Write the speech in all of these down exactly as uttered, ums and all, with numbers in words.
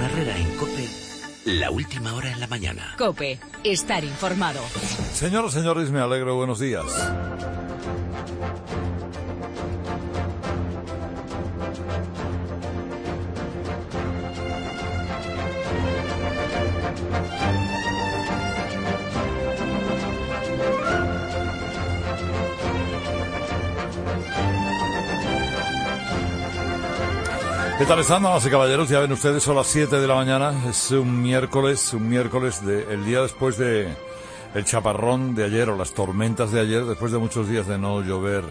Con Herrera en COPE, la última hora en la mañana. COPE, estar informado. Señoras y señores, me alegro, buenos días. ¿Qué tal están, damas y caballeros? Ya ven ustedes, son las siete de la mañana, es un miércoles, un miércoles, de, el día después de el chaparrón de ayer, o las tormentas de ayer, después de muchos días de no llover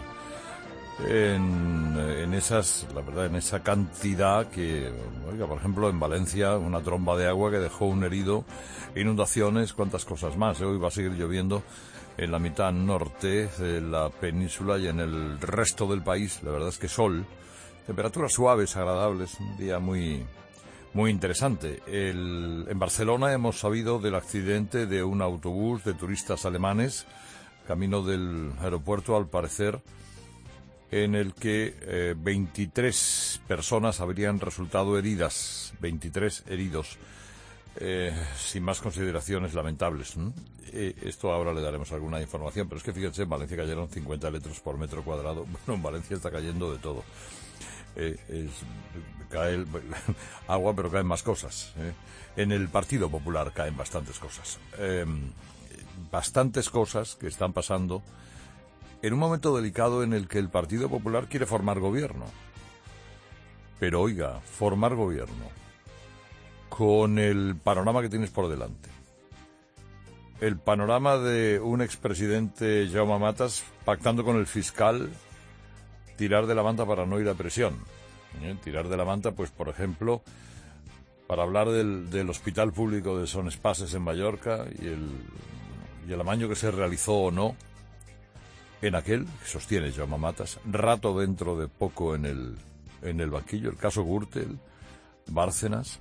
en, en esas, la verdad, en esa cantidad que, oiga, por ejemplo, en Valencia, una tromba de agua que dejó un herido, inundaciones, cuantas cosas más, ¿eh? Hoy va a seguir lloviendo en la mitad norte de la península y en el resto del país, la verdad es que sol. Temperaturas suaves, agradables, un día muy muy interesante. El, en Barcelona hemos sabido del accidente de un autobús de turistas alemanes, camino del aeropuerto, al parecer, en el que eh, veintitrés personas habrían resultado heridas, veintitrés heridos, eh, sin más consideraciones lamentables, ¿no? Eh, esto ahora le daremos alguna información, pero es que fíjense, en Valencia cayeron cincuenta litros por metro cuadrado. Bueno, en Valencia está cayendo de todo. Eh, es, cae el, agua, pero caen más cosas. ¿eh? En el Partido Popular caen bastantes cosas. Eh, bastantes cosas que están pasando en un momento delicado en el que el Partido Popular quiere formar gobierno. Pero oiga, formar gobierno con el panorama que tienes por delante. El panorama de un expresidente, Jaume Matas, pactando con el fiscal tirar de la manta para no ir a prisión. ¿Eh? Tirar de la manta, pues, por ejemplo, para hablar del, del hospital público de Son Espases en Mallorca y el, y el amaño que se realizó o no en aquel, que sostiene Jaume Matas, rato dentro de poco en el, en el banquillo, el caso Gürtel, Bárcenas,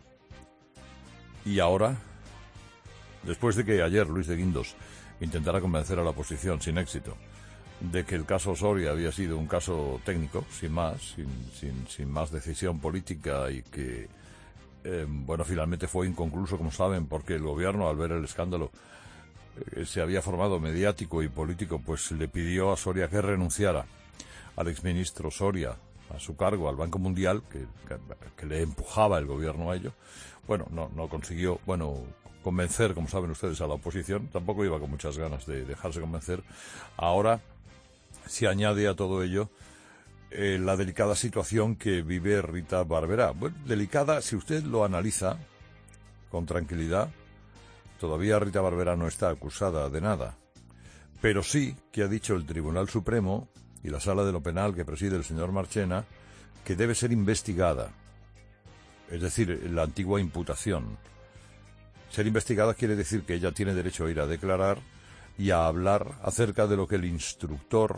y ahora, después de que ayer Luis de Guindos intentara convencer a la oposición sin éxito de que el caso Soria había sido un caso técnico, sin más, sin, sin, sin más decisión política, y que, eh, bueno, finalmente fue inconcluso, como saben, porque el gobierno, al ver el escándalo eh, se había formado mediático y político, pues le pidió a Soria que renunciara, al exministro Soria, a su cargo, al Banco Mundial, que, que, que le empujaba el gobierno a ello. Bueno, no, no consiguió, bueno, convencer, como saben ustedes, a la oposición. Tampoco iba con muchas ganas de dejarse convencer. Ahora se añade a todo ello eh, la delicada situación que vive Rita Barberá. Bueno, delicada, si usted lo analiza con tranquilidad. Todavía Rita Barberá no está acusada de nada, pero sí que ha dicho el Tribunal Supremo y la Sala de lo Penal que preside el señor Marchena que debe ser investigada, es decir, la antigua imputación. Ser investigada quiere decir que ella tiene derecho a ir a declarar y a hablar acerca de lo que el instructor,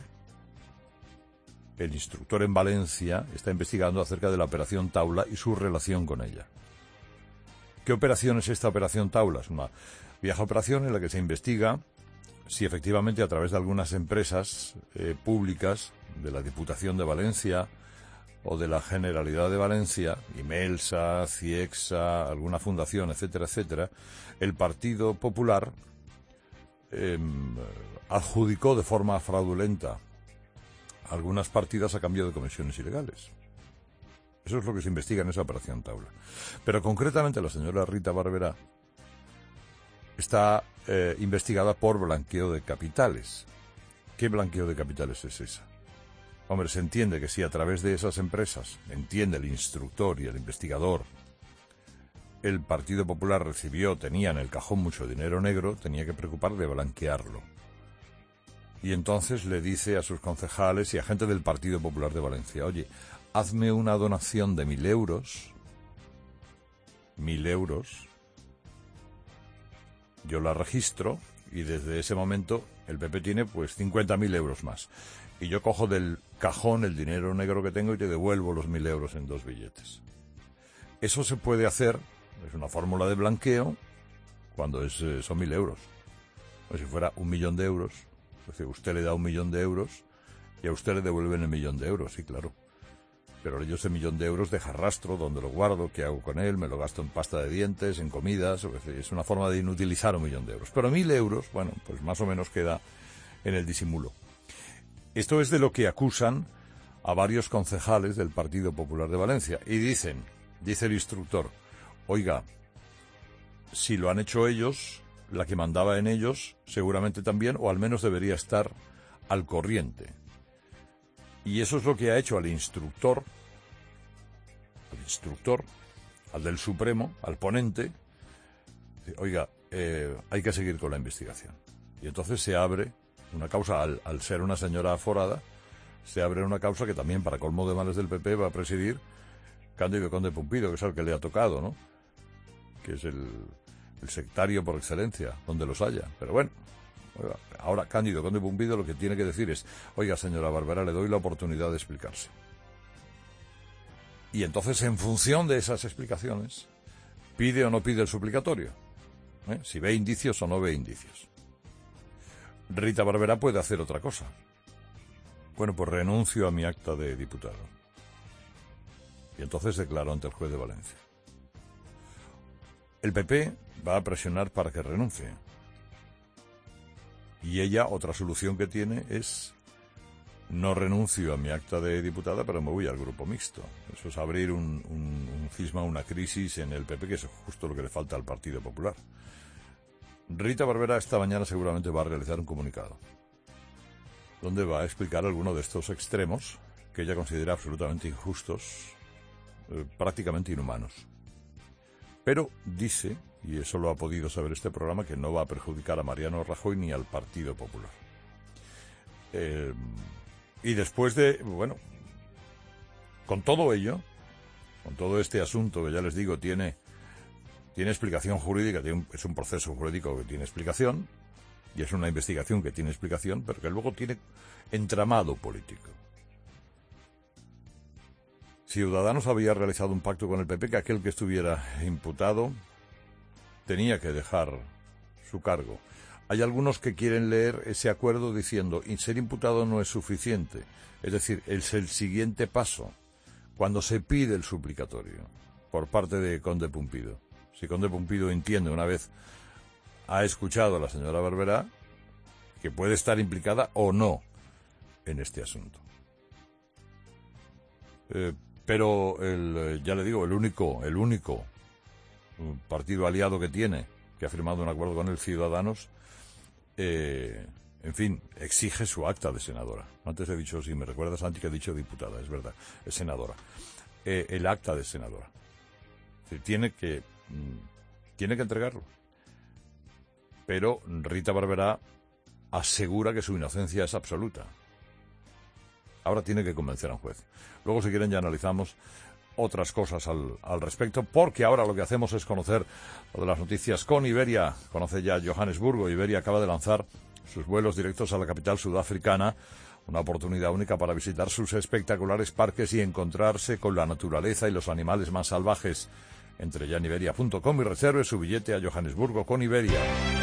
el instructor en Valencia, está investigando acerca de la Operación Taula y su relación con ella. ¿Qué operación es esta Operación Taula? Es una vieja operación en la que se investiga si efectivamente a través de algunas empresas eh, públicas de la Diputación de Valencia o de la Generalidad de Valencia, Imelsa, Ciexa, alguna fundación, etcétera, etcétera, el Partido Popular eh, adjudicó de forma fraudulenta algunas partidas a cambio de comisiones ilegales. Eso es lo que se investiga en esa Operación Taula. Pero concretamente la señora Rita Barberá está eh, investigada por blanqueo de capitales. ¿Qué blanqueo de capitales es esa? Hombre, se entiende que si a través de esas empresas, entiende el instructor y el investigador, el Partido Popular recibió, tenía en el cajón mucho dinero negro, tenía que preocupar de blanquearlo. Y entonces le dice a sus concejales y a gente del Partido Popular de Valencia: oye, hazme una donación de mil euros, mil euros, yo la registro y desde ese momento el P P tiene pues cincuenta mil euros más. Y yo cojo del cajón el dinero negro que tengo y te devuelvo los mil euros en dos billetes. Eso se puede hacer, es una fórmula de blanqueo, cuando es, eh, son mil euros. O si fuera un millón de euros, es decir, usted le da un millón de euros y a usted le devuelven el millón de euros, sí, claro. pero yo ese millón de euros deja rastro, dónde lo guardo, qué hago con él, me lo gasto en pasta de dientes, en comidas, es una forma de inutilizar un millón de euros. Pero mil euros, bueno, pues más o menos queda en el disimulo. Esto es de lo que acusan a varios concejales del Partido Popular de Valencia. Y dicen, dice el instructor, oiga, si lo han hecho ellos, la que mandaba en ellos seguramente también, o al menos debería estar al corriente. Y eso es lo que ha hecho al instructor, al instructor, al del Supremo, al ponente, oiga, eh, hay que seguir con la investigación. Y entonces se abre una causa, al, al ser una señora aforada, se abre una causa que también, para colmo de males del P P, va a presidir Cándido Conde Pumpido, que es el que le ha tocado, ¿no? Que es el, el sectario por excelencia, donde los haya. Pero bueno, ahora Cándido Conde Pumpido lo que tiene que decir es, oiga, señora Barberá, le doy la oportunidad de explicarse. Y entonces, en función de esas explicaciones, pide o no pide el suplicatorio. ¿Eh? Si ve indicios o no ve indicios. Rita Barberá puede hacer otra cosa. Bueno, pues renuncio a mi acta de diputado. Y entonces declaro ante el juez de Valencia. El P P va a presionar para que renuncie. Y ella, otra solución que tiene es, no renuncio a mi acta de diputada, pero me voy al grupo mixto. Eso es abrir un, un, un cisma, una crisis en el P P, que es justo lo que le falta al Partido Popular. Rita Barberá esta mañana seguramente va a realizar un comunicado, donde va a explicar alguno de estos extremos que ella considera absolutamente injustos, eh, prácticamente inhumanos. Pero dice, y eso lo ha podido saber este programa, que no va a perjudicar a Mariano Rajoy ni al Partido Popular. Eh, y después de, bueno, con todo ello, con todo este asunto que ya les digo tiene, tiene explicación jurídica, tiene un, es un proceso jurídico que tiene explicación, y es una investigación que tiene explicación, pero que luego tiene entramado político. Ciudadanos había realizado un pacto con el P P que aquel que estuviera imputado tenía que dejar su cargo. Hay algunos que quieren leer ese acuerdo diciendo, y ser imputado no es suficiente. Es decir, es el siguiente paso, cuando se pide el suplicatorio por parte de Conde Pumpido. Si Conde Pumpido entiende, una vez ha escuchado a la señora Barberá, que puede estar implicada o no en este asunto. Eh, pero, el, ya le digo, el único, el único partido aliado que tiene, que ha firmado un acuerdo con el Ciudadanos, eh, en fin, exige su acta de senadora. Antes he dicho, si me recuerdas, Santi, que he dicho diputada, es verdad, es senadora. Eh, el acta de senadora. Es decir, tiene que, mmm, tiene que entregarlo. Pero Rita Barberá asegura que su inocencia es absoluta. Ahora tiene que convencer a un juez. Luego, si quieren, ya analizamos otras cosas al, al respecto, porque ahora lo que hacemos es conocer lo de las noticias con Iberia. Conoce ya Johannesburgo. Iberia acaba de lanzar sus vuelos directos a la capital sudafricana, una oportunidad única para visitar sus espectaculares parques y encontrarse con la naturaleza y los animales más salvajes. Entre ya en iberia punto com y reserve su billete a Johannesburgo con Iberia.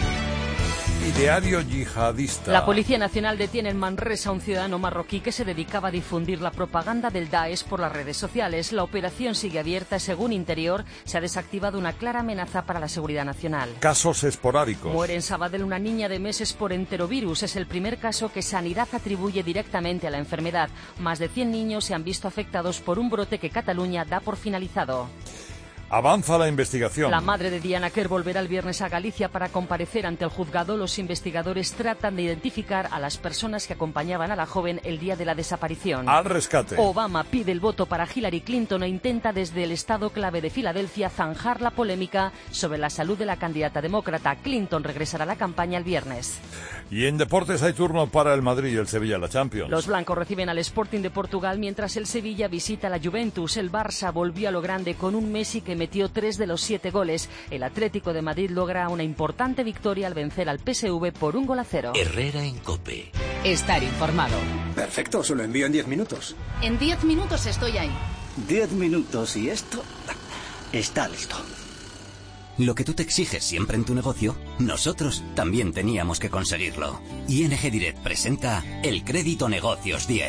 Ideario yihadista. La Policía Nacional detiene en Manresa a un ciudadano marroquí que se dedicaba a difundir la propaganda del Daesh por las redes sociales. La operación sigue abierta y, según Interior, se ha desactivado una clara amenaza para la seguridad nacional. Casos esporádicos. Muere en Sabadell una niña de meses por enterovirus. Es el primer caso que Sanidad atribuye directamente a la enfermedad. Más de cien niños se han visto afectados por un brote que Cataluña da por finalizado. Avanza la investigación. La madre de Diana Kerr volverá el viernes a Galicia para comparecer ante el juzgado. Los investigadores tratan de identificar a las personas que acompañaban a la joven el día de la desaparición. Al rescate. Obama pide el voto para Hillary Clinton e intenta desde el estado clave de Filadelfia zanjar la polémica sobre la salud de la candidata demócrata. Clinton regresará a la campaña el viernes. Y en deportes hay turno para el Madrid y el Sevilla en la Champions. Los blancos reciben al Sporting de Portugal mientras el Sevilla visita a la Juventus. El Barça volvió a lo grande con un Messi que metió tres de los siete goles. El Atlético de Madrid logra una importante victoria al vencer al P S V por un gol a cero. Herrera en COPE. Estar informado. Perfecto, se lo envío en diez minutos. En diez minutos estoy ahí. Diez minutos y esto está listo. Lo que tú te exiges siempre en tu negocio, nosotros también teníamos que conseguirlo. I N G Direct presenta el Crédito Negocios diez.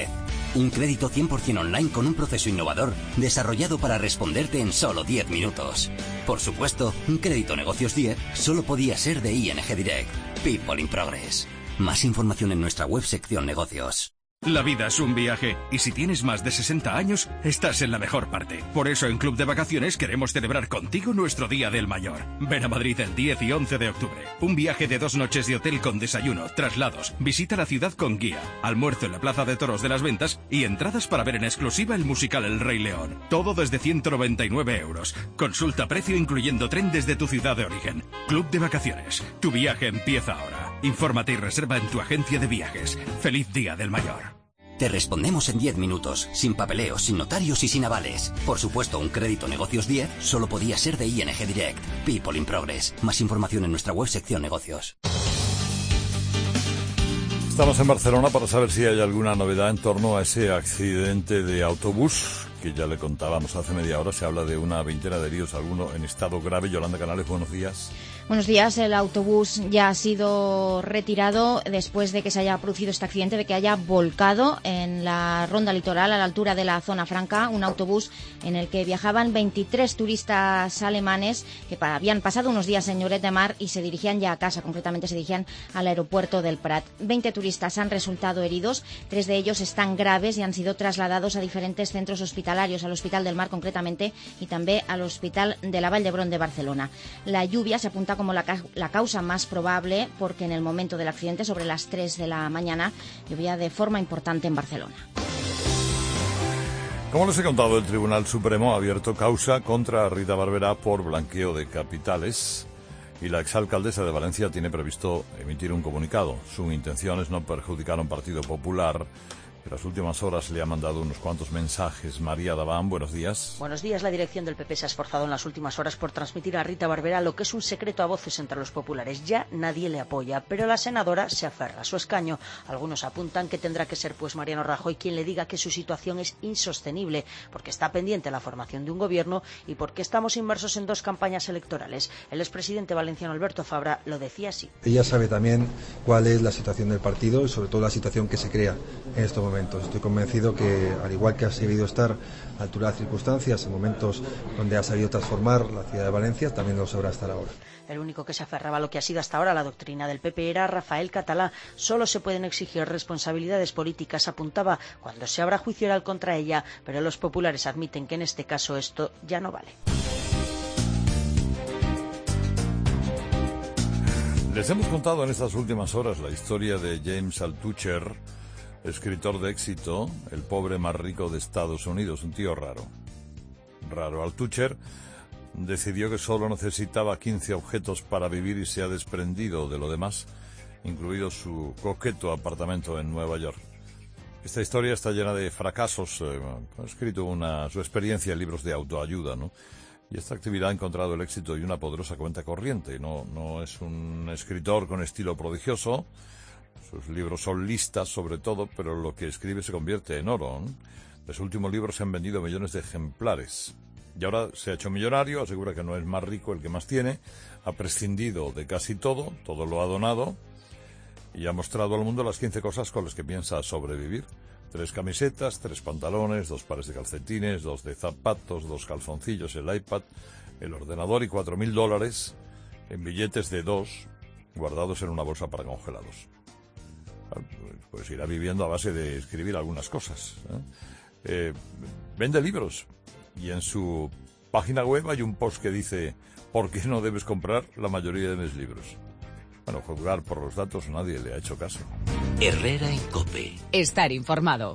Un crédito cien por ciento online con un proceso innovador desarrollado para responderte en solo diez minutos. Por supuesto, un crédito negocios diez solo podía ser de I N G Direct. People in Progress. Más información en nuestra web sección negocios. La vida es un viaje, y si tienes más de sesenta años, estás en la mejor parte. Por eso en Club de Vacaciones queremos celebrar contigo nuestro Día del Mayor. Ven a Madrid el diez y once de octubre. Un viaje de dos noches de hotel con desayuno, traslados, visita la ciudad con guía, almuerzo en la Plaza de Toros de las Ventas y entradas para ver en exclusiva el musical El Rey León. Todo desde ciento noventa y nueve euros. Consulta precio incluyendo tren desde tu ciudad de origen. Club de Vacaciones. Tu viaje empieza ahora. Infórmate y reserva en tu agencia de viajes. ¡Feliz Día del Mayor! Te respondemos en diez minutos, sin papeleos, sin notarios y sin avales. Por supuesto, un crédito negocios diez solo podía ser de I N G Direct. People in Progress. Más información en nuestra web sección negocios. Estamos en Barcelona para saber si hay alguna novedad en torno a ese accidente de autobús que ya le contábamos hace media hora. Se habla de una veintena de heridos, alguno en estado grave. Yolanda Canales, buenos días. Buenos días. El autobús ya ha sido retirado después de que se haya producido este accidente, de que haya volcado en la ronda litoral a la altura de la zona franca, un autobús en el que viajaban veintitrés turistas alemanes que habían pasado unos días en Lloret de Mar y se dirigían ya a casa, concretamente se dirigían al aeropuerto del Prat. veinte turistas han resultado heridos, tres de ellos están graves y han sido trasladados a diferentes centros hospitalarios, al Hospital del Mar concretamente y también al Hospital de la Vall d'Hebron de Barcelona. La lluvia se apunta como la, ca la causa más probable porque en el momento del accidente, sobre las tres de la mañana, llovía de forma importante en Barcelona. Como les he contado, el Tribunal Supremo ha abierto causa contra Rita Barberá por blanqueo de capitales y la exalcaldesa de Valencia tiene previsto emitir un comunicado. Su intención es no perjudicar a un Partido Popular. En las últimas horas le ha mandado unos cuantos mensajes. María Daván, buenos días. Buenos días. La dirección del P P se ha esforzado en las últimas horas por transmitir a Rita Barberá lo que es un secreto a voces entre los populares. Ya nadie le apoya, pero la senadora se aferra a su escaño. Algunos apuntan que tendrá que ser pues Mariano Rajoy quien le diga que su situación es insostenible, porque está pendiente la formación de un gobierno y porque estamos inmersos en dos campañas electorales. El expresidente valenciano Alberto Fabra lo decía así. Ella sabe también cuál es la situación del partido y sobre todo la situación que se crea en estos momentos. Estoy convencido que, al igual que ha sabido estar a altura de las circunstancias en momentos donde ha sabido transformar la ciudad de Valencia, también lo sabrá estar ahora. El único que se aferraba a lo que ha sido hasta ahora la doctrina del P P era Rafael Catalá. Solo se pueden exigir responsabilidades políticas, apuntaba, cuando se abra juicio oral contra ella, pero los populares admiten que en este caso esto ya no vale. Les hemos contado en estas últimas horas la historia de James Altucher, escritor de éxito, el pobre más rico de Estados Unidos, un tío raro. Raro. Altucher decidió que solo necesitaba quince objetos para vivir y se ha desprendido de lo demás, incluido su coqueto apartamento en Nueva York. Esta historia está llena de fracasos. Eh, ha escrito una, su experiencia en libros de autoayuda, ¿no? Y esta actividad ha encontrado el éxito y una poderosa cuenta corriente. No, no es un escritor con estilo prodigioso. Sus libros son listas, sobre todo, pero lo que escribe se convierte en oro, ¿no? De su último libro se han vendido millones de ejemplares. Y ahora se ha hecho millonario, asegura que no es más rico el que más tiene, ha prescindido de casi todo, todo lo ha donado, y ha mostrado al mundo las quince cosas con las que piensa sobrevivir. Tres camisetas, tres pantalones, dos pares de calcetines, dos de zapatos, dos calzoncillos, el iPad, el ordenador y cuatro mil dólares en billetes de dos guardados en una bolsa para congelados. Pues irá viviendo a base de escribir algunas cosas, ¿eh? Eh, vende libros y en su página web hay un post que dice: ¿por qué no debes comprar la mayoría de mis libros? Bueno, juzgar por los datos nadie le ha hecho caso. Herrera en COPE. Estar informado.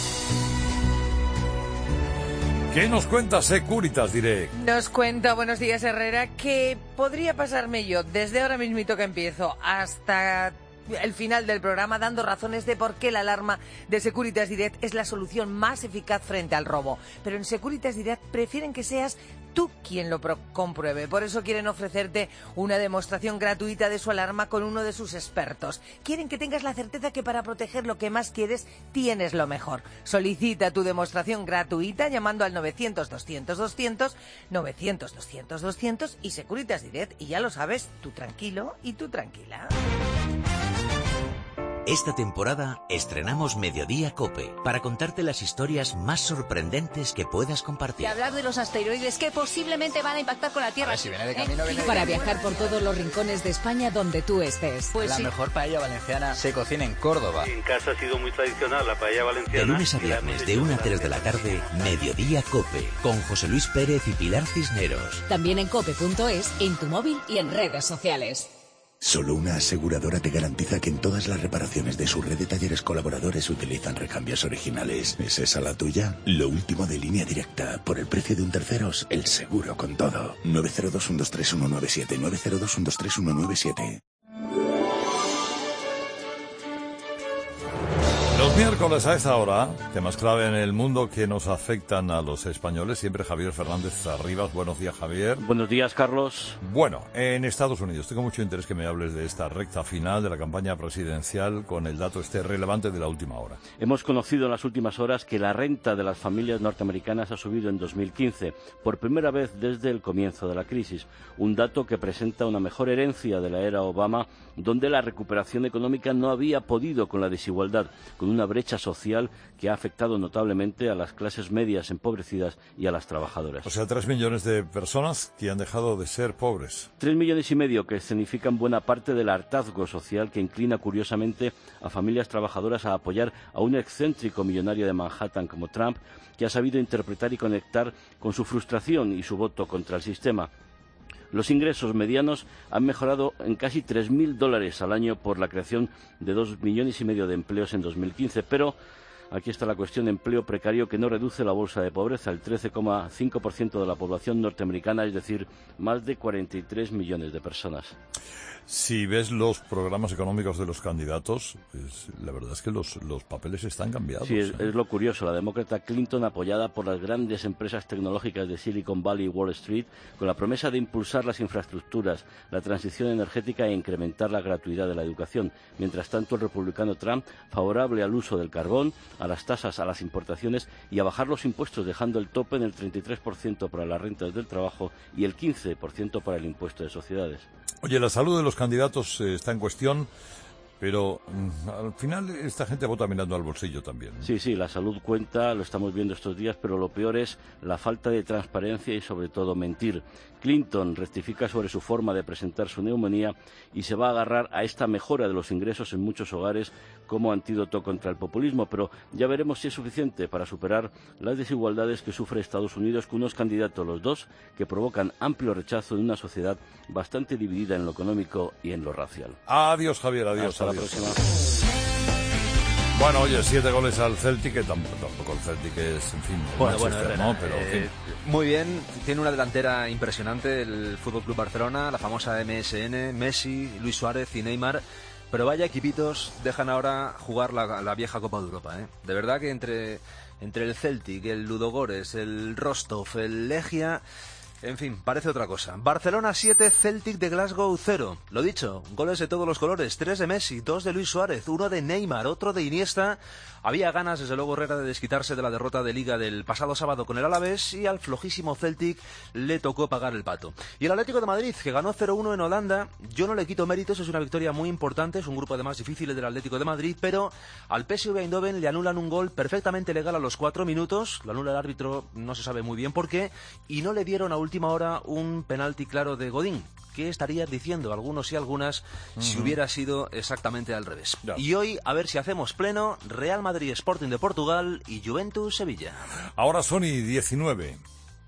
¿Qué nos cuenta Securitas Direct? Nos cuenta, buenos días Herrera, que podría pasarme yo desde ahora mismito que empiezo hasta el final del programa dando razones de por qué la alarma de Securitas Direct es la solución más eficaz frente al robo. Pero en Securitas Direct prefieren que seas tú quien lo compruebe. Por eso quieren ofrecerte una demostración gratuita de su alarma con uno de sus expertos. Quieren que tengas la certeza que para proteger lo que más quieres tienes lo mejor. Solicita tu demostración gratuita llamando al novecientos doscientos doscientos, novecientos doscientos doscientos y Securitas Direct. Y ya lo sabes, tú tranquilo y tú tranquila. Esta temporada estrenamos Mediodía Cope para contarte las historias más sorprendentes que puedas compartir. Y hablar de los asteroides que posiblemente van a impactar con la Tierra. A ver, si viene de camino, viene de Para camino. viajar por todos los rincones de España donde tú estés. Pues la sí. mejor paella valenciana se cocina en Córdoba. En casa ha sido muy tradicional la paella valenciana. De lunes a viernes, de una a tres de la tarde, Mediodía Cope, con José Luis Pérez y Pilar Cisneros. También en cope punto es, en tu móvil y en redes sociales. Solo una aseguradora te garantiza que en todas las reparaciones de su red de talleres colaboradores utilizan recambios originales. ¿Es esa la tuya? Lo último de Línea Directa. Por el precio de un terceros, el seguro con todo. nueve cero dos, uno dos tres, uno nueve siete. nueve cero dos, uno dos tres, uno nueve siete. Los miércoles a esta hora, temas clave en el mundo que nos afectan a los españoles. Siempre Javier Fernández Arribas. Buenos días, Javier. Buenos días, Carlos. Bueno, en Estados Unidos tengo mucho interés que me hables de esta recta final de la campaña presidencial con el dato este relevante de la última hora. Hemos conocido en las últimas horas que la renta de las familias norteamericanas ha subido en dos mil quince, por primera vez desde el comienzo de la crisis. Un dato que presenta una mejor herencia de la era Obama, donde la recuperación económica no había podido con la desigualdad, con una brecha social que ha afectado notablemente a las clases medias empobrecidas y a las trabajadoras. O sea, tres millones de personas que han dejado de ser pobres. Tres millones y medio que escenifican buena parte del hartazgo social que inclina curiosamente a familias trabajadoras a apoyar a un excéntrico millonario de Manhattan como Trump, que ha sabido interpretar y conectar con su frustración y su voto contra el sistema. Los ingresos medianos han mejorado en casi tres mil dólares al año por la creación de dos millones y medio de empleos en dos mil quince, pero aquí está la cuestión: empleo precario que no reduce la bolsa de pobreza, el trece coma cinco por ciento de la población norteamericana, es decir, más de cuarenta y tres millones de personas. Si ves los programas económicos de los candidatos, pues, la verdad es que los, los papeles están cambiados. Sí, es, ¿eh? es lo curioso. La demócrata Clinton, apoyada por las grandes empresas tecnológicas de Silicon Valley y Wall Street, con la promesa de impulsar las infraestructuras, la transición energética e incrementar la gratuidad de la educación. Mientras tanto, el republicano Trump, favorable al uso del carbón, a las tasas a las importaciones y a bajar los impuestos, dejando el tope en el treinta y tres por ciento para las rentas del trabajo y el quince por ciento para el impuesto de sociedades. Oye, la salud de los candidatos eh, está en cuestión, pero mm, al final esta gente vota mirando al bolsillo también, ¿no? Sí, sí, la salud cuenta, lo estamos viendo estos días, pero lo peor es la falta de transparencia y sobre todo mentir. Clinton rectifica sobre su forma de presentar su neumonía y se va a agarrar a esta mejora de los ingresos en muchos hogares como antídoto contra el populismo, pero ya veremos si es suficiente para superar las desigualdades que sufre Estados Unidos con unos candidatos, los dos, que provocan amplio rechazo en una sociedad bastante dividida en lo económico y en lo racial. Adiós, Javier, adiós. Hasta adiós. la próxima. Bueno, oye, siete goles al Celtic, que tampoco, tampoco el Celtic es, en fin, bueno, Manchester, bueno, Herrera, ¿no? Pero, en fin. eh, muy bien, tiene una delantera impresionante el F C Barcelona, la famosa M S N, Messi, Luis Suárez y Neymar, pero vaya equipitos dejan ahora jugar la, la vieja Copa de Europa, ¿eh? De verdad que entre, entre el Celtic, el Ludogorets, el Rostov, el Legia... En fin, parece otra cosa. Barcelona siete, Celtic de Glasgow cero. Lo dicho, goles de todos los colores. Tres de Messi, dos de Luis Suárez, uno de Neymar, otro de Iniesta. Había ganas, desde luego, Herrera, de desquitarse de la derrota de Liga del pasado sábado con el Alavés, y al flojísimo Celtic le tocó pagar el pato. Y el Atlético de Madrid, que ganó cero uno en Holanda, yo no le quito méritos, es una victoria muy importante, es un grupo además difícil del Atlético de Madrid, pero al P S V Eindhoven le anulan un gol perfectamente legal a los cuatro minutos, lo anula el árbitro, no se sabe muy bien por qué, y no le dieron a última hora un penalti claro de Godín. ¿Qué estarían diciendo algunos y algunas uh-huh. si hubiera sido exactamente al revés? No. Y hoy, a ver si hacemos pleno, Real Madrid Sporting de Portugal y Juventus Sevilla. Ahora son y diecinueve.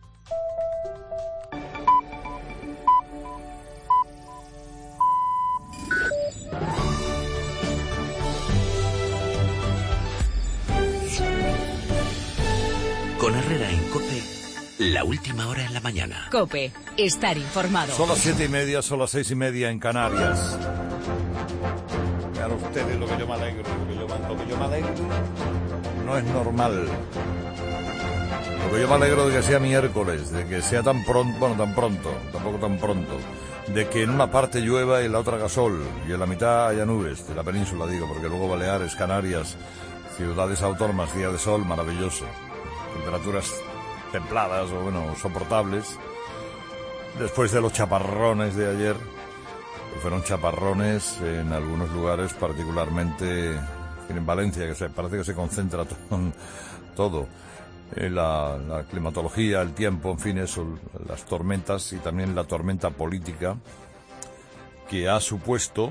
Con Herrera en COPE, la última hora en la mañana. COPE, estar informado. Son las siete y media, son las seis y media en Canarias. Vean ustedes lo que yo me alegro, lo que yo, lo que yo me alegro no es normal. Lo que yo me alegro de que sea miércoles, de que sea tan pronto, bueno, tan pronto, tampoco tan pronto, de que en una parte llueva y en la otra haga sol, y en la mitad haya nubes, de la península digo, porque luego Baleares, Canarias, ciudades autónomas, día de sol, maravilloso. Temperaturas templadas o, bueno, soportables. Después de los chaparrones de ayer, fueron chaparrones en algunos lugares, particularmente en Valencia, que se, parece que se concentra todo, todo. Eh, la, la climatología, el tiempo, en fin, eso, las tormentas y también la tormenta política que ha supuesto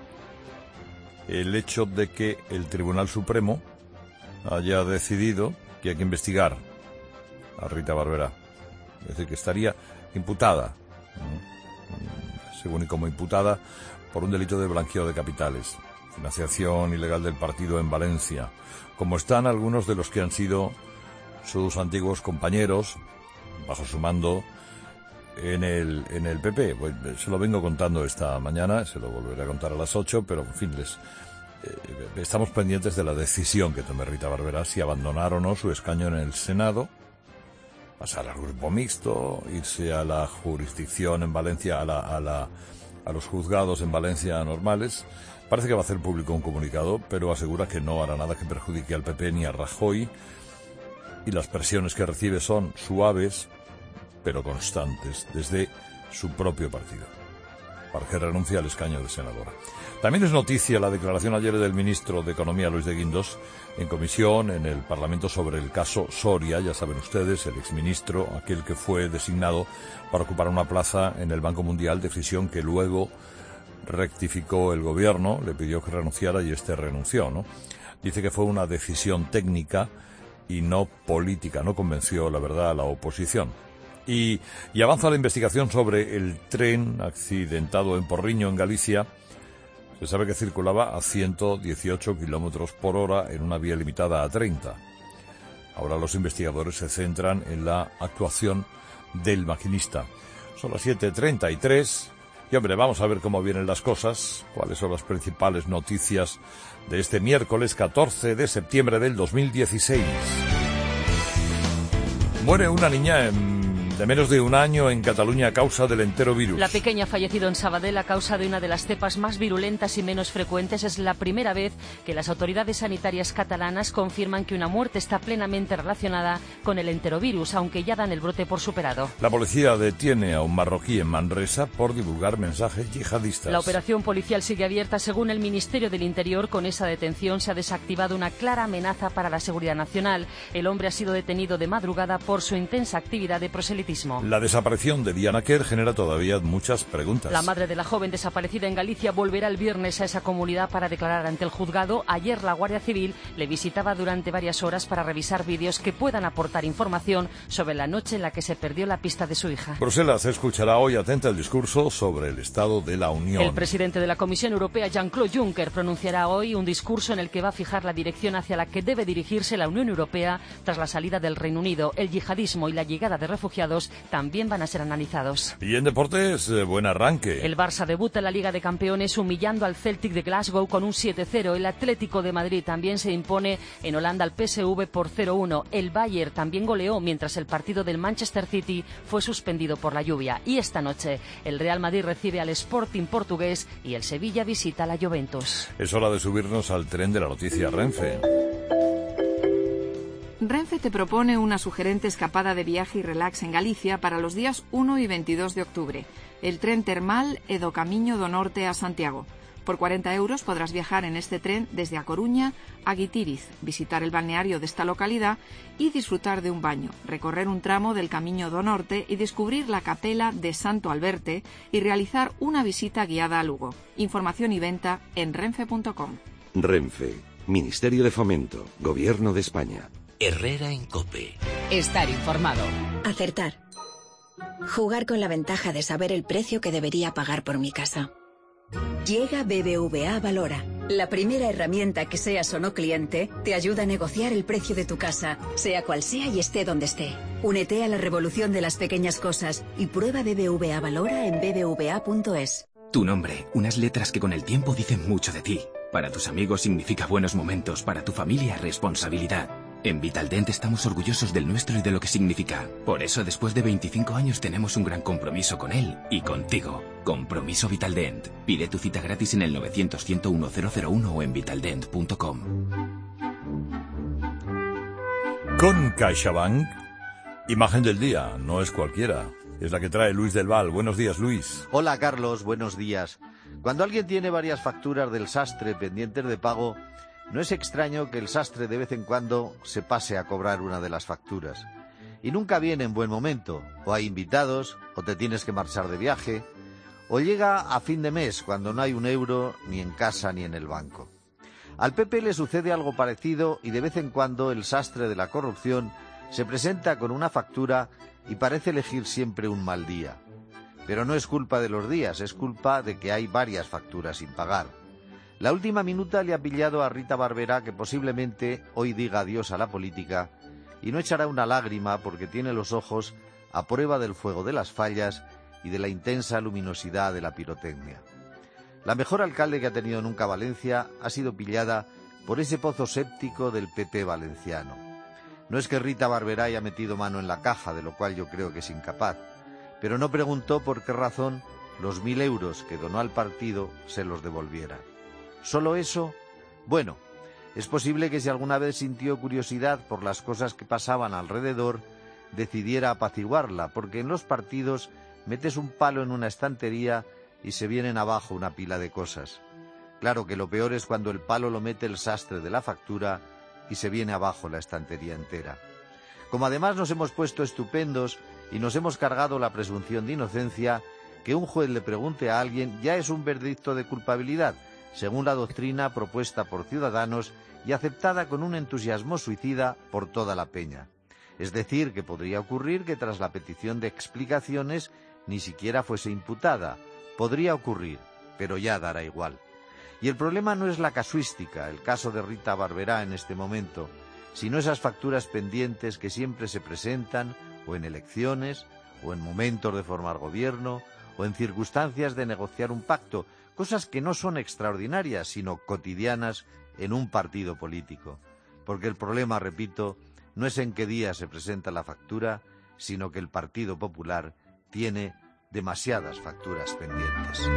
el hecho de que el Tribunal Supremo haya decidido que hay que investigar a Rita Barberá. Es decir, que estaría imputada, ¿no? según y como imputada, por un delito de blanqueo de capitales, financiación ilegal del partido en Valencia, como están algunos de los que han sido sus antiguos compañeros, bajo su mando, en el en el P P. Pues se lo vengo contando esta mañana, se lo volveré a contar a las ocho, pero en fin, les eh, estamos pendientes de la decisión que tome Rita Barberá, si abandonar o no su escaño en el Senado, pasar al grupo mixto, irse a la jurisdicción en Valencia, a la a la a los juzgados en Valencia normales. Parece que va a hacer público un comunicado, pero asegura que no hará nada que perjudique al P P ni a Rajoy, y las presiones que recibe son suaves, pero constantes, desde su propio partido, para que renuncie al escaño de senadora. También es noticia la declaración ayer del ministro de Economía, Luis de Guindos, en comisión en el Parlamento sobre el caso Soria. Ya saben ustedes, el exministro, aquel que fue designado para ocupar una plaza en el Banco Mundial, decisión que luego rectificó el gobierno, le pidió que renunciara y este renunció, ¿no? Dice que fue una decisión técnica y no política, no convenció, la verdad, a la oposición. Y, y avanza la investigación sobre el tren accidentado en Porriño, en Galicia. Se sabe que circulaba a ciento dieciocho kilómetros por hora en una vía limitada a treinta. Ahora los investigadores se centran en la actuación del maquinista. Son las siete treinta y tres y, hombre, vamos a ver cómo vienen las cosas, cuáles son las principales noticias de este miércoles catorce de septiembre del dos mil dieciséis. Muere una niña en de menos de un año en Cataluña a causa del enterovirus. La pequeña ha fallecido en Sabadell a causa de una de las cepas más virulentas y menos frecuentes. Es la primera vez que las autoridades sanitarias catalanas confirman que una muerte está plenamente relacionada con el enterovirus, aunque ya dan el brote por superado. La policía detiene a un marroquí en Manresa por divulgar mensajes yihadistas. La operación policial sigue abierta. Según el Ministerio del Interior, con esa detención se ha desactivado una clara amenaza para la seguridad nacional. El hombre ha sido detenido de madrugada por su intensa actividad de proselitismo. La desaparición de Diana Quer genera todavía muchas preguntas. La madre de la joven desaparecida en Galicia volverá el viernes a esa comunidad para declarar ante el juzgado. Ayer la Guardia Civil le visitaba durante varias horas para revisar vídeos que puedan aportar información sobre la noche en la que se perdió la pista de su hija. Bruselas escuchará hoy atenta el discurso sobre el estado de la Unión. El presidente de la Comisión Europea, Jean-Claude Juncker, pronunciará hoy un discurso en el que va a fijar la dirección hacia la que debe dirigirse la Unión Europea tras la salida del Reino Unido. El yihadismo y la llegada de refugiados también van a ser analizados. Y en deportes, eh, buen arranque. El Barça debuta en la Liga de Campeones humillando al Celtic de Glasgow con un siete cero. El Atlético de Madrid también se impone en Holanda al P S V por cero uno. El Bayern también goleó mientras el partido del Manchester City fue suspendido por la lluvia. Y esta noche el Real Madrid recibe al Sporting portugués y el Sevilla visita a la Juventus. Es hora de subirnos al tren de la noticia Renfe. Renfe te propone una sugerente escapada de viaje y relax en Galicia para los días uno y veintidós de octubre. El tren termal Edo Camiño do Norte a Santiago. Por cuarenta euros podrás viajar en este tren desde A Coruña a Guitiriz, visitar el balneario de esta localidad y disfrutar de un baño, recorrer un tramo del Camiño do Norte y descubrir la capela de Santo Alberte y realizar una visita guiada a Lugo. Información y venta en renfe punto com. Renfe, Ministerio de Fomento, Gobierno de España. Herrera en COPE. Estar informado. Acertar. Jugar con la ventaja de saber el precio que debería pagar por mi casa. Llega B B V A Valora. La primera herramienta que seas o no cliente te ayuda a negociar el precio de tu casa, sea cual sea y esté donde esté. Únete a la revolución de las pequeñas cosas y prueba B B V A Valora en b b v a punto es. Tu nombre, unas letras que con el tiempo dicen mucho de ti. Para tus amigos significa buenos momentos, para tu familia responsabilidad. En Vitaldent estamos orgullosos del nuestro y de lo que significa. Por eso, después de veinticinco años, tenemos un gran compromiso con él y contigo. Compromiso Vitaldent. Pide tu cita gratis en el novecientos, ciento uno, cero cero uno o en vitaldent punto com. Con CaixaBank, imagen del día, no es cualquiera. Es la que trae Luis del Val. Buenos días, Luis. Hola, Carlos, buenos días. Cuando alguien tiene varias facturas del sastre pendientes de pago, no es extraño que el sastre de vez en cuando se pase a cobrar una de las facturas. Y nunca viene en buen momento, o hay invitados, o te tienes que marchar de viaje, o llega a fin de mes cuando no hay un euro ni en casa ni en el banco. Al P P le sucede algo parecido y de vez en cuando el sastre de la corrupción se presenta con una factura y parece elegir siempre un mal día. Pero no es culpa de los días, es culpa de que hay varias facturas sin pagar. La última minuta le ha pillado a Rita Barberá, que posiblemente hoy diga adiós a la política y no echará una lágrima porque tiene los ojos a prueba del fuego de las fallas y de la intensa luminosidad de la pirotecnia. La mejor alcalde que ha tenido nunca Valencia ha sido pillada por ese pozo séptico del P P valenciano. No es que Rita Barberá haya metido mano en la caja, de lo cual yo creo que es incapaz, pero no preguntó por qué razón los mil euros que donó al partido se los devolvieran. ¿Solo eso? Bueno, es posible que si alguna vez sintió curiosidad por las cosas que pasaban alrededor, decidiera apaciguarla, porque en los partidos metes un palo en una estantería y se vienen abajo una pila de cosas. Claro que lo peor es cuando el palo lo mete el sastre de la factura y se viene abajo la estantería entera. Como además nos hemos puesto estupendos y nos hemos cargado la presunción de inocencia, que un juez le pregunte a alguien ya es un veredicto de culpabilidad, según la doctrina propuesta por Ciudadanos y aceptada con un entusiasmo suicida por toda la peña. Es decir, que podría ocurrir que tras la petición de explicaciones ni siquiera fuese imputada. Podría ocurrir, pero ya dará igual. Y el problema no es la casuística, el caso de Rita Barberá en este momento, sino esas facturas pendientes que siempre se presentan, o en elecciones, o en momentos de formar gobierno, o en circunstancias de negociar un pacto, cosas que no son extraordinarias, sino cotidianas en un partido político. Porque el problema, repito, no es en qué día se presenta la factura, sino que el Partido Popular tiene demasiadas facturas pendientes.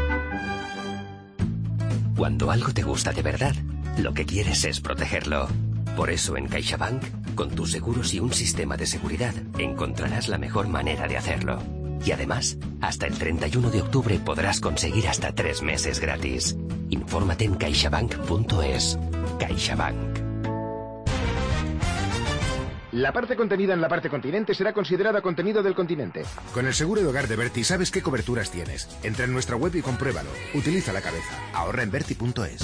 Cuando algo te gusta de verdad, lo que quieres es protegerlo. Por eso en CaixaBank, con tus seguros y un sistema de seguridad, encontrarás la mejor manera de hacerlo. Y además, hasta el treinta y uno de octubre podrás conseguir hasta tres meses gratis. Infórmate en caixabank punto es. CaixaBank. La parte contenida en la parte continente será considerada contenido del continente. Con el seguro de hogar de Berti sabes qué coberturas tienes. Entra en nuestra web y compruébalo. Utiliza la cabeza. Ahorra en berti punto es.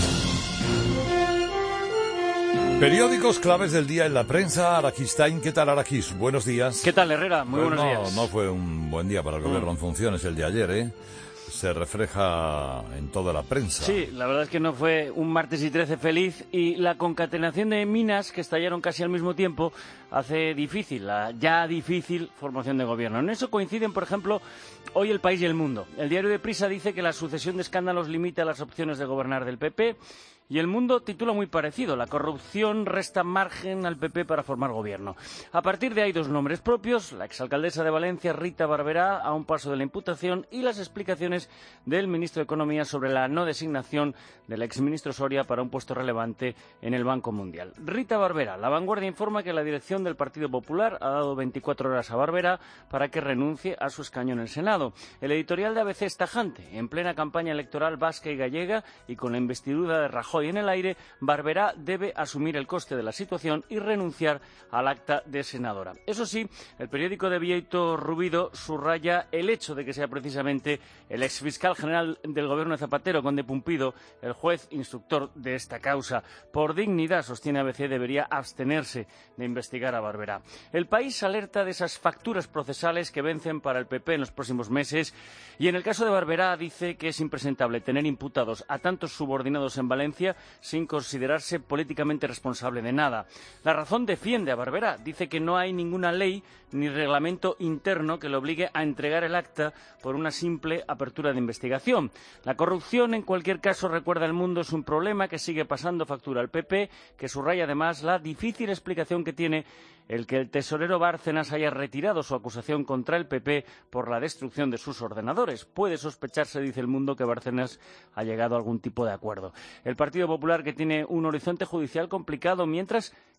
Periódicos claves del día en la prensa. Araquistain, ¿qué tal, Araquis? Buenos días. ¿Qué tal, Herrera? Muy pues buenos no, días. No fue un buen día para el gobierno en funciones el de ayer, ¿eh? Se refleja en toda la prensa. Sí, la verdad es que no fue un martes y trece feliz, y la concatenación de minas que estallaron casi al mismo tiempo hace difícil la ya difícil formación de gobierno. En eso coinciden, por ejemplo, hoy El País y El Mundo. El diario de Prisa dice que la sucesión de escándalos limita las opciones de gobernar del P P, y El Mundo titula muy parecido: la corrupción resta margen al P P para formar gobierno. A partir de ahí, dos nombres propios: la exalcaldesa de Valencia, Rita Barberá, a un paso de la imputación, y las explicaciones del ministro de Economía sobre la no designación del exministro Soria para un puesto relevante en el Banco Mundial. Rita Barberá. La Vanguardia informa que la dirección del Partido Popular ha dado veinticuatro horas a Barberá para que renuncie a su escaño en el Senado. El editorial de A B C es tajante. En plena campaña electoral vasca y gallega, y con la investidura de Rajoy en el aire, Barberá debe asumir el coste de la situación y renunciar al acta de senadora. Eso sí, el periódico de Bieito Rubido subraya el hecho de que sea precisamente el exfiscal general del gobierno de Zapatero, Conde Pumpido, el juez instructor de esta causa. Por dignidad, sostiene A B C, debería abstenerse de investigar a Barberá. El País alerta de esas facturas procesales que vencen para el P P en los próximos meses, y en el caso de Barberá dice que es impresentable tener imputados a tantos subordinados en Valencia sin considerarse políticamente responsable de nada. La Razón defiende a Barberá, dice que no hay ninguna ley ni reglamento interno que le obligue a entregar el acta por una simple apertura de investigación. La corrupción, en cualquier caso, recuerda El Mundo, es un problema que sigue pasando factura al P P, que subraya además la difícil explicación que tiene el que el tesorero Bárcenas haya retirado su acusación contra el P P por la destrucción de sus ordenadores. Puede sospecharse, dice El Mundo, que Bárcenas ha llegado a algún tipo de acuerdo. El Partido Popular, que tiene un horizonte judicial complicado, mientras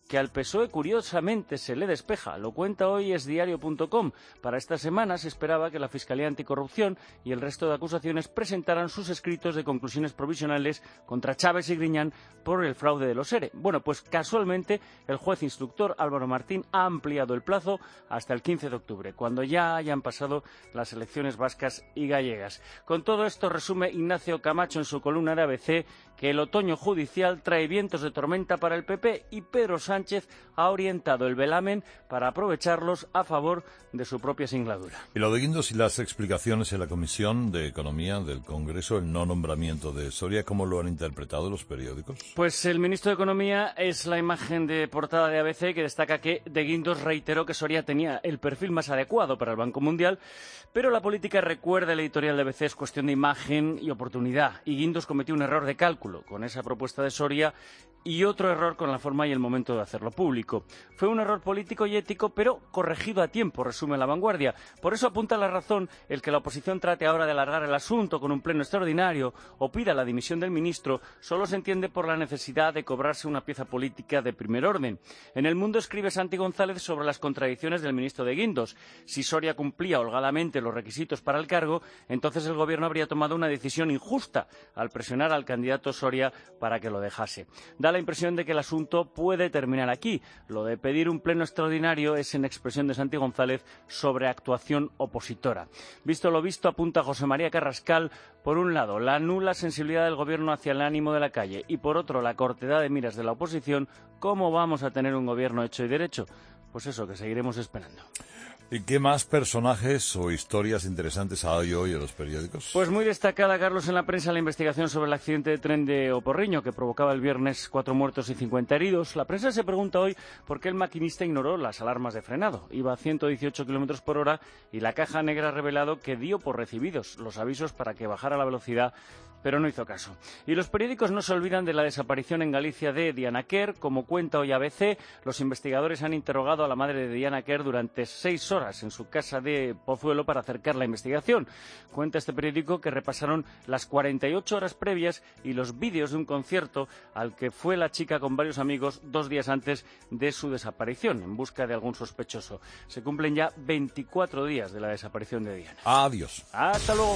que al P S O E curiosamente se le despeja. Lo cuenta hoy esdiario punto com. Para esta semana se esperaba que la Fiscalía Anticorrupción y el resto de acusaciones presentaran sus escritos de conclusiones provisionales contra Chávez y Griñán por el fraude de los ERE. Bueno, pues casualmente el juez instructor Álvaro Martín ha ampliado el plazo hasta el quince de octubre, cuando ya hayan pasado las elecciones vascas y gallegas. Con todo esto resume Ignacio Camacho en su columna de A B C que el otoño judicial trae vientos de tormenta para el P P y Pedro Sánchez ha orientado el velamen para aprovecharlos a favor de su propia singladura. Y lo de Guindos y las explicaciones en la Comisión de Economía del Congreso, el no nombramiento de Soria, ¿cómo lo han interpretado los periódicos? Pues el ministro de Economía es la imagen de portada de A B C que destaca que de Guindos reiteró que Soria tenía el perfil más adecuado para el Banco Mundial, pero la política, recuerda el editorial de A B C, es cuestión de imagen y oportunidad, y Guindos cometió un error de cálculo con esa propuesta de Soria y otro error con la forma y el momento de hacerlo público. Fue un error político y ético, pero corregido a tiempo, resume La Vanguardia. Por eso apunta la razón el que la oposición trate ahora de alargar el asunto con un pleno extraordinario o pida la dimisión del ministro, solo se entiende por la necesidad de cobrarse una pieza política de primer orden. En El Mundo escribe Santi González sobre las contradicciones del ministro de Guindos. Si Soria cumplía holgadamente los requisitos para el cargo, entonces el gobierno habría tomado una decisión injusta al presionar al candidato Soria para que lo dejase. Da la impresión de que el asunto puede terminar aquí. Lo de pedir un pleno extraordinario es, en expresión de Santi González, sobreactuación opositora. Visto lo visto, apunta José María Carrascal, por un lado, la nula sensibilidad del gobierno hacia el ánimo de la calle y, por otro, la cortedad de miras de la oposición. ¿Cómo vamos a tener un gobierno hecho y derecho? Pues eso, que seguiremos esperando. ¿Y qué más personajes o historias interesantes hay hoy en los periódicos? Pues muy destacada, Carlos, en la prensa la investigación sobre el accidente de tren de Oporriño que provocaba el viernes cuatro muertos y cincuenta heridos. La prensa se pregunta hoy por qué el maquinista ignoró las alarmas de frenado. Iba a ciento dieciocho kilómetros por hora y la caja negra ha revelado que dio por recibidos los avisos para que bajara la velocidad, pero no hizo caso. Y los periódicos no se olvidan de la desaparición en Galicia de Diana Quer. Como cuenta hoy A B C, los investigadores han interrogado a la madre de Diana Quer durante seis horas en su casa de Pozuelo para acercar la investigación. Cuenta este periódico que repasaron las cuarenta y ocho horas previas y los vídeos de un concierto al que fue la chica con varios amigos dos días antes de su desaparición, en busca de algún sospechoso. Se cumplen ya veinticuatro días de la desaparición de Diana. Adiós. Hasta luego.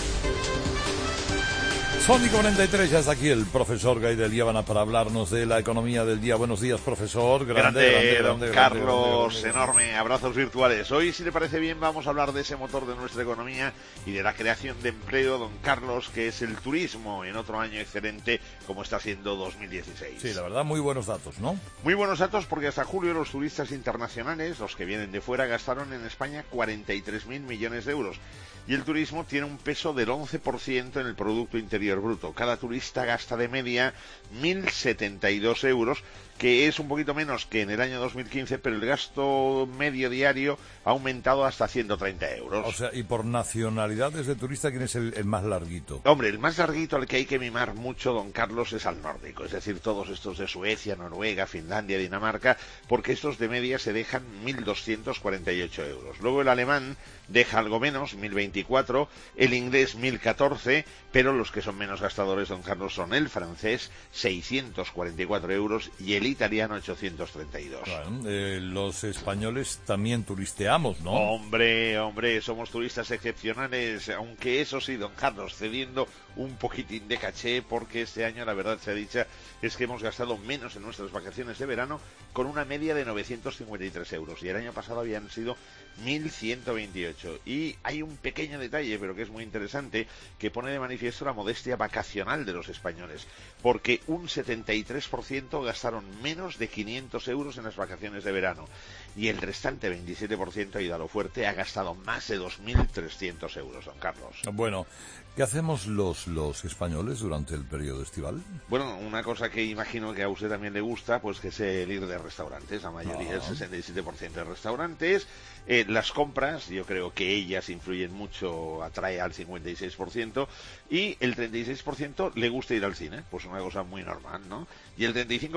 Sony cuarenta y tres, ya está aquí el profesor Gaidel Líbana para hablarnos de la economía del día. Buenos días, profesor. Grande, grande, grande, grande, don grande, Carlos, grande, grande. enorme, abrazos virtuales. Hoy, si le parece bien, vamos a hablar de ese motor de nuestra economía y de la creación de empleo, don Carlos, que es el turismo, en otro año excelente como está siendo dos mil dieciséis. Sí, la verdad, muy buenos datos, ¿no? Muy buenos datos porque hasta julio los turistas internacionales, los que vienen de fuera, gastaron en España cuarenta y tres mil millones de euros. Y el turismo tiene un peso del once por ciento en el Producto Interior Bruto. Cada turista gasta de media mil setenta y dos euros, que es un poquito menos que en el año dos mil quince, pero el gasto medio diario ha aumentado hasta ciento treinta euros. O sea, y por nacionalidades de turista, ¿quién es el, el más larguito? Hombre, el más larguito al que hay que mimar mucho, don Carlos, es al nórdico. Es decir, todos estos de Suecia, Noruega, Finlandia, Dinamarca, porque estos de media se dejan mil doscientos cuarenta y ocho euros. Luego el alemán deja algo menos, mil veinticuatro, el inglés mil catorce, pero los que son menos gastadores, don Carlos, son el francés, seiscientos cuarenta y cuatro euros, y el italiano, ochocientos treinta y dos. Bueno, eh, los españoles también turisteamos, ¿no? Hombre, hombre, somos turistas excepcionales, aunque eso sí, don Carlos, cediendo un poquitín de caché, porque este año, la verdad sea dicha, es que hemos gastado menos en nuestras vacaciones de verano, con una media de novecientos cincuenta y tres euros, y el año pasado habían sido mil ciento veintiocho. Y hay un pequeño detalle, pero que es muy interesante, que pone de manifiesto la modestia vacacional de los españoles, porque un setenta y tres por ciento gastaron menos de quinientos euros en las vacaciones de verano, y el restante veintisiete por ciento, ha ido a lo fuerte, ha gastado más de dos mil trescientos euros, don Carlos. Bueno, ¿qué hacemos los, los españoles durante el periodo estival? Bueno, una cosa que imagino que a usted también le gusta, pues que es el ir de restaurantes, la mayoría, ah. el sesenta y siete por ciento de restaurantes. Eh, las compras, yo creo que ellas influyen mucho, atrae al cincuenta y seis por ciento, y el treinta y seis por ciento le gusta ir al cine, pues una cosa muy normal, ¿no? Y el treinta y cinco por ciento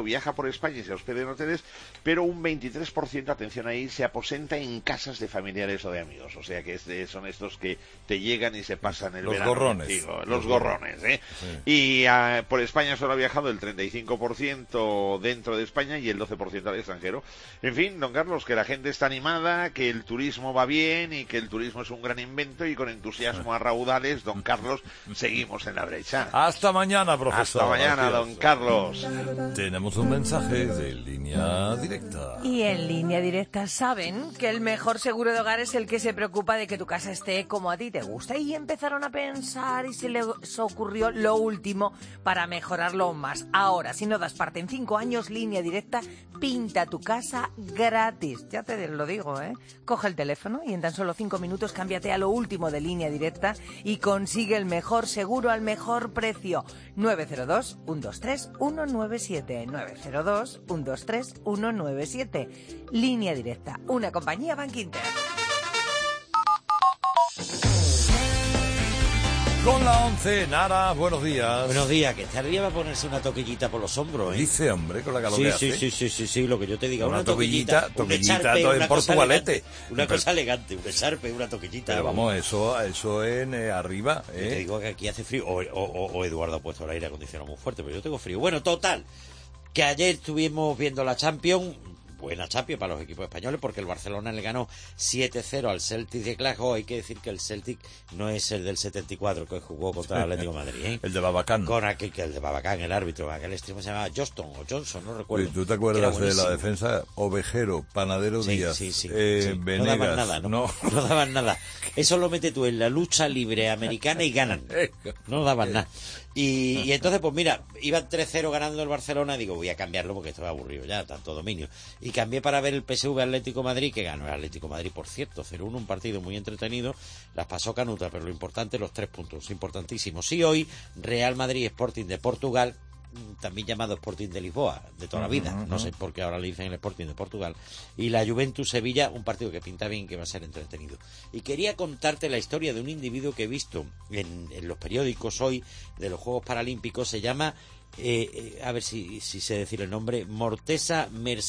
ciento viaja por España y se hospeda en hoteles, pero un veintitrés por ciento, atención ahí, se aposenta en casas de familiares o de amigos. O sea que este, son estos que te llegan y se pasan el los verano gorrones. contigo. Los, Los gorrones, ¿eh? Sí. Y uh, por España solo ha viajado el treinta y cinco por ciento dentro de España y el doce por ciento al extranjero. En fin, don Carlos, que la gente está animada, que el turismo va bien y que el turismo es un gran invento, y con entusiasmo a raudales, don Carlos, seguimos en la brecha. Hasta mañana, profesor. Hasta mañana, Gracias. don Carlos. Tenemos un mensaje de Línea Directa. Y en Línea Directa saben que el mejor seguro de hogar es el que se preocupa de que tu casa esté como a ti te gusta. Y empezaron a pensar y se les ocurrió lo último para mejorarlo aún más. Ahora, si no das parte en cinco años, Línea Directa pinta tu casa gratis. Ya te lo digo, ¿eh? Coge el teléfono y en tan solo cinco minutos cámbiate a lo último de Línea Directa y consigue el mejor seguro al mejor precio. nueve cero dos, uno dos tres, uno nueve siete. nueve cero dos, uno dos tres, uno nueve siete. Línea Directa, una compañía Bankinter. Con la once, Nara, buenos días. Buenos días, que esta día va a ponerse una toquillita por los hombros, ¿eh? Dice, hombre, con la calor sí, que sí, hace. sí, sí, sí, sí, lo que yo te diga. Una, una toquillita, toquillita, toquillita, un echarpe, todo en una cosa portugalete. elegante, una cosa elegante, un echarpe, una toquillita. Pero vamos, eso, eso en eh, arriba, ¿eh? Yo te digo que aquí hace frío, o, o, o Eduardo ha puesto el aire acondicionado muy fuerte, pero yo tengo frío. Bueno, total, que ayer estuvimos viendo la Champions. Buena Champions para los equipos españoles, porque el Barcelona le ganó siete cero al Celtic de Glasgow. Hay que decir que el Celtic no es el del setenta y cuatro que jugó contra el Atlético de Madrid, ¿eh? El de Babacán. Con aquel que el de Babacán, el árbitro, aquel extremo se llamaba Johnston o Johnson, no recuerdo. Oye, ¿tú te acuerdas de la defensa? Ovejero, Panadero sí, Díaz, sí, sí, eh, sí. Venegas. No daban nada, ¿no? No. no daban nada. Eso lo metes tú en la lucha libre americana y ganan. No daban nada. Y, y entonces, pues mira, iban tres cero ganando el Barcelona, digo, voy a cambiarlo porque esto es aburrido ya, tanto dominio. Y cambié para ver el P S V Atlético Madrid, que ganó el Atlético Madrid, por cierto, cero uno, un partido muy entretenido, las pasó canuta, pero lo importante, los tres puntos, importantísimos. Y hoy, Real Madrid Sporting de Portugal, también llamado Sporting de Lisboa, de toda la vida, uh-huh. No sé por qué ahora le dicen el Sporting de Portugal, y la Juventus Sevilla, un partido que pinta bien, que va a ser entretenido. Y quería contarte la historia de un individuo que he visto en, en los periódicos hoy de los Juegos Paralímpicos. Se llama, eh, eh, a ver si, si sé decir el nombre, Morteza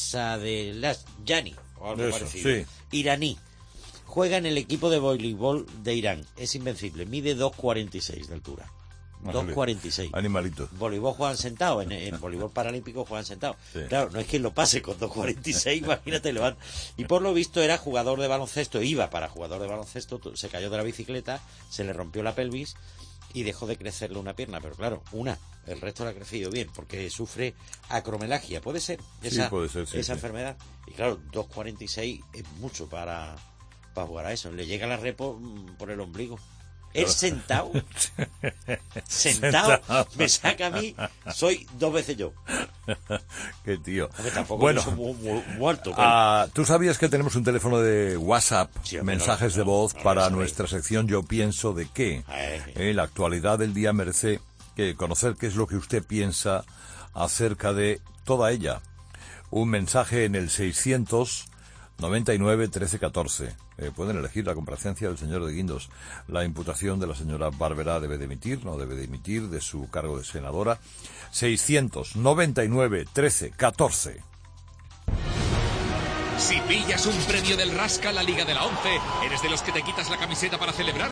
Mersadelasjani, o algo Eso, parecido, sí. Iraní. Juega en el equipo de voleibol de Irán, es invencible, mide dos cuarenta y seis de altura. dos cuarenta y seis. Animalito. Voleibol juegan sentados, en, en voleibol paralímpico juegan sentados. Sí. Claro, no es que lo pase con dos cuarenta y seis, imagínate, le van. Y por lo visto era jugador de baloncesto, iba para jugador de baloncesto, se cayó de la bicicleta, se le rompió la pelvis y dejó de crecerle una pierna, pero claro, una, el resto le ha crecido bien, porque sufre acromelagia, ¿puede ser? Esa, sí, puede ser, sí, esa sí. enfermedad. Y claro, dos cuarenta y seis es mucho para, para jugar a eso, le llega la repo por el ombligo. Él sentado, sentado, me saca a mí, soy dos veces yo. Qué tío. Porque tampoco bueno, es muy, muy, muy alto. Uh, ¿tú sabías que tenemos un teléfono de WhatsApp, sí, mensajes no, de voz, no, no, para no nuestra sección Yo Pienso de Qué? Eh, la actualidad del día merece que conocer qué es lo que usted piensa acerca de toda ella. Un mensaje en el seiscientos noventa y nueve trece catorce. Eh, pueden elegir la complacencia del señor de Guindos. La imputación de la señora Barberá debe de emitir, no debe de emitir de su cargo de senadora. seiscientos noventa y nueve trece catorce. Si pillas un premio del Rasca, la Liga de la once, ¿eres de los que te quitas la camiseta para celebrar?